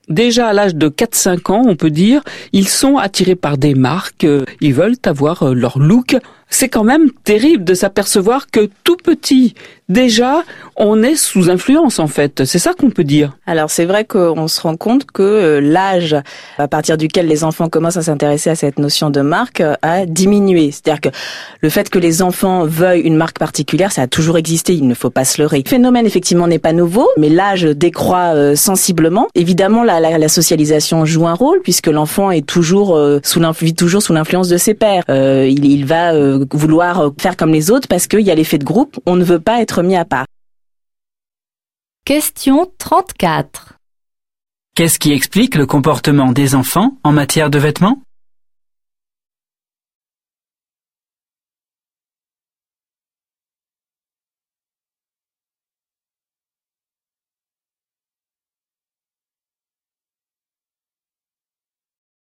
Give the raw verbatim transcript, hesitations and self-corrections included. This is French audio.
Déjà à l'âge de quatre cinq ans, on peut dire, ils sont attirés par des marques, ils veulent avoir leur look. C'est quand même terrible de s'apercevoir que tout petit, déjà, on est sous influence en fait. C'est ça qu'on peut dire. Alors c'est vrai qu'on se rend compte que l'âge à partir duquel les enfants commencent à s'intéresser à cette notion de marque a diminué. C'est-à-dire que le fait que les enfants veuillent une marque particulière, ça a toujours existé, il ne faut pas se leurrer. Le phénomène effectivement n'est pas nouveau, mais l'âge décroît sensiblement. Évidemment, la, la, la socialisation joue un rôle puisque l'enfant est toujours euh, sous vit toujours sous l'influence de ses pairs. Euh, il, il va euh, vouloir faire comme les autres parce qu'il y a l'effet de groupe, on ne veut pas être mis à part. Question trente-quatre. Qu'est-ce qui explique le comportement des enfants en matière de vêtements ?